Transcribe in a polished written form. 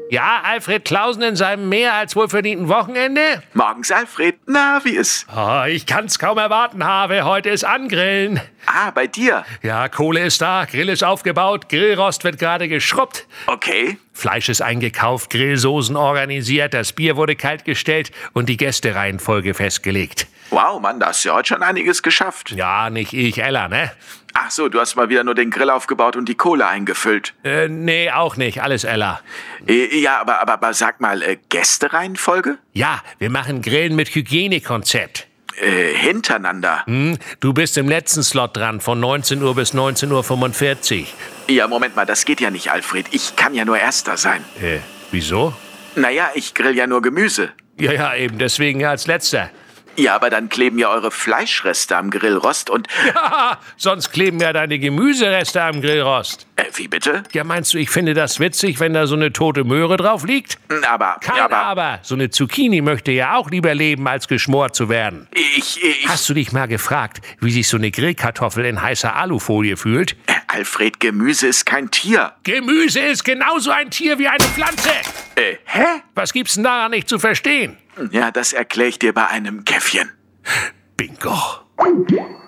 Ja, Alfred Klausen in seinem mehr als wohlverdienten Wochenende? Morgens, Alfred. Na, wie ist? Oh, ich kann's kaum erwarten, Habe. Heute ist Angrillen. Ah, bei dir? Ja, Kohle ist da, Grill ist aufgebaut, Grillrost wird gerade geschrubbt. Okay. Fleisch ist eingekauft, Grillsoßen organisiert, das Bier wurde kaltgestellt und die Gästereihenfolge festgelegt. Wow, Mann, da hast du ja heute schon einiges geschafft. Ja, nicht ich, Ella, ne? Ach so, du hast mal wieder nur den Grill aufgebaut und die Kohle eingefüllt. Nee, auch nicht, alles Ella. Ja, aber sag mal, Gästereihenfolge? Ja, wir machen Grillen mit Hygienekonzept. Hintereinander. Du bist im letzten Slot dran, von 19 Uhr bis 19:45 Uhr. Ja, Moment mal, das geht ja nicht, Alfred. Ich kann ja nur Erster sein. Wieso? Naja, ich grill ja nur Gemüse. Ja, eben, deswegen als Letzter. Ja, aber dann kleben ja eure Fleischreste am Grillrost und... Ja, sonst kleben ja deine Gemüsereste am Grillrost. Wie bitte? Ja, meinst du, ich finde das witzig, wenn da so eine tote Möhre drauf liegt? Aber... Aber. So eine Zucchini möchte ja auch lieber leben, als geschmort zu werden. Hast du dich mal gefragt, wie sich so eine Grillkartoffel in heißer Alufolie fühlt? Alfred, Gemüse ist kein Tier. Gemüse ist genauso ein Tier wie eine Pflanze. Hä? Was gibt's denn daran nicht zu verstehen? Ja, das erkläre ich dir bei einem Käffchen. Bingo.